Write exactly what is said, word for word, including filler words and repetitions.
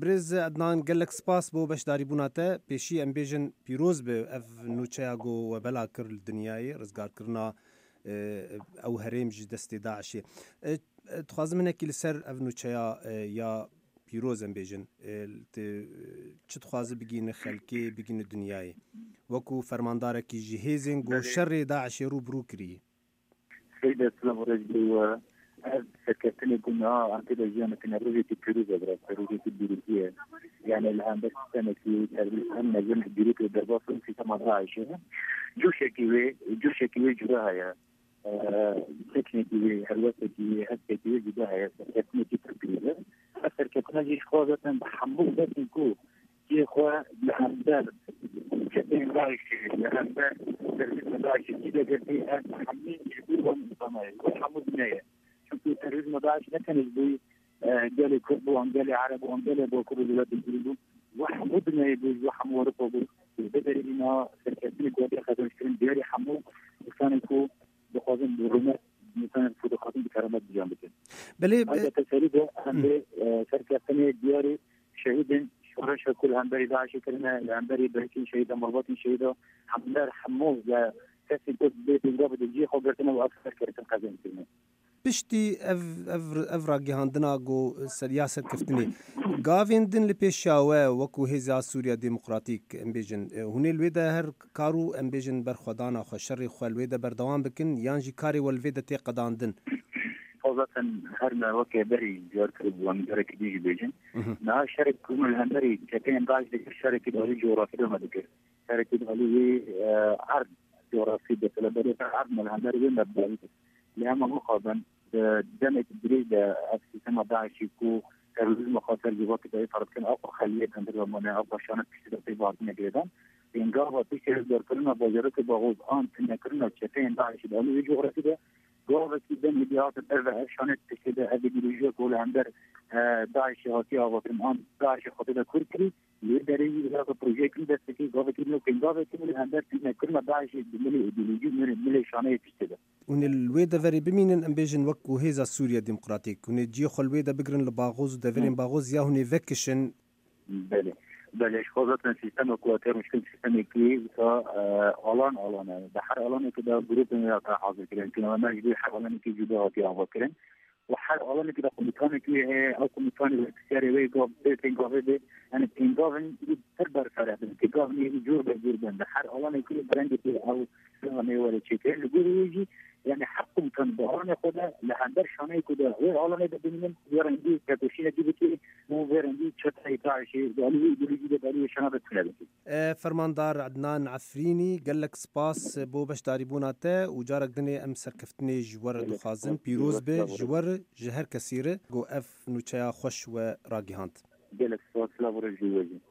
برز عدنان قال لك سباس بو باش داري بوناتا بيشي ام بيجن بيروز به اف نوتشاغو وبلا كر الدنياي رزقار كرنا او هريم جي دستي داعشي تخازم منك لسر اف نوتشا يا بيروز ام بيجن چه تخواز بگین خلکی بگین الدنیای وكو فرماندارك جهيزن جو شر داعش رو برو كري سيدة السلام عليكم. سكتني كنا أنت لجينا كنا روجيتي بيروزا برا روجيتي بيروزية يعني الآن بس سنة في تربية أنا جمع بيروزا درباط في ثمانية عشر جو شكوي جو شكوي جراها يا سكني كوي هلوسة كوي هسه كوي جراها يا سكتني كي تربية أكثر كنا جيش خوازة بحمل بس نكو كي خوا لهندر كتير رايش لهندر تربية رايش كده قلتي أنا حمين يقولون صناعي وحمود نية شوفوا تربية رايش نكن يقول قالي كرب وانقالي عرب وانقالي بوكر الولاد يقولون وحمود نية يقول وحمود رفضوا بدري لنا سكتني قوتي خدوا يشترين دياري حمود وكان يكون بخازن برمة مثلا يكون بخازن بكرامات بجانبك. بلي هذا تسريده هم سكتني دياري شهيدين شورش كل هنبري داعش كلنا هنبري بركين شهيدا مربوطين شهيدا حمدار حموز لا كسي كنت بيت الجابة الجي خبرتنا وأكثر كرتن خزين فينا بشتي اف اف افراجي هاندنا جو سياسة كفتني غافين دين لبيشاوه وكو هزا سوريا ديمقراطيك امبيجن هوني الويدا هر كارو امبيجن برخدانا خو شر خو الويدا بردوام بكن يانجي كاري والويدا تي قداندن فوضى هرنا وكي بري جارك وان جارك ديجي بيجن نا شرك كم الهندري كتين باش ديك الشركة دولي جغرافيا ما ديك شركة دولي عرض جغرافي بس لبري عرض من الهندري وين بدأت لأما مقابل دمت بريد أكسي سما داعش يكو ترويج مخاطر جوات كده فرض كان أقوى خلية هندري ومنا أقوى شانك كده في بعض نجدان إنجابة تشتري دور كلنا بجرك بغوز آن كنا كلنا كتين داعش دولي جغرافيا جواب كده مديات الأربعة شانت كده هذه بيجوا كل عندر داعش هاتيا وطن داعش خطيبة كركري يدري هذا بروجكت بس كي جواب كده كان جواب كده عندر كنا كلنا داعش بملي بيجوا من ملي شانية كده ون الويدا فري بمين امبيجن وكو هيزا سوريا ديمقراطيك ون جي خل الويدا بقرن لباغوز ودفرين باغوز يا هوني فكشن بله بله خاصة سيستم اکواتر مشکل سیستمی که آلان آلانه به هر آلانی که در گروه میاد حاضر کردن که نمایشگاه هر آلانی که جدا هاتی آواز کردن و هر آلانی که در کمیتانی که او کمیتانی بسیاری وی گفت تنگاوه ده یعنی تنگاوه تر برسره تنگاوه یه جور به جور بنده هر آلانی که برنده که او نمیواره چیکه لگویی يعني حقهم كان بهران خدا لهندر شانه كده غير عالمي ده بينهم غير عندي كاتوشينا دي بتي مو غير عندي شتى يتعشي دالي يجي ده دالي شانه بتفلت فرماندار عدنان عفريني قال لك سباس بو باش داريبوناته وجارك دني ام سركفتني جوار دخازن بيروز به جوار جهر كثيره جو اف نوچا خوش و راگهانت قال لك سباس لا ورجي